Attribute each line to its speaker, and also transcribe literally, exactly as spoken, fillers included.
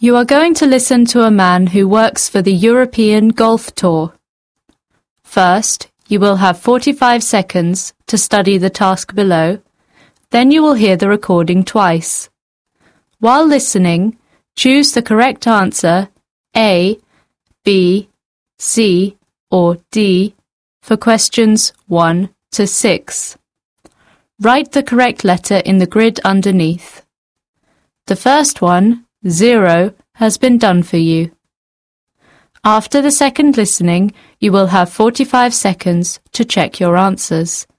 Speaker 1: You are going to listen to a man who works for the European Golf Tour. First, you will have forty-five seconds to study the task below. Then you will hear the recording twice. While listening, choose the correct answer A, B, C, or D for questions one to six. Write the correct letter in the grid underneath. The first one, zero, has been done for you. After the second listening, you will have forty-five seconds to check your answers.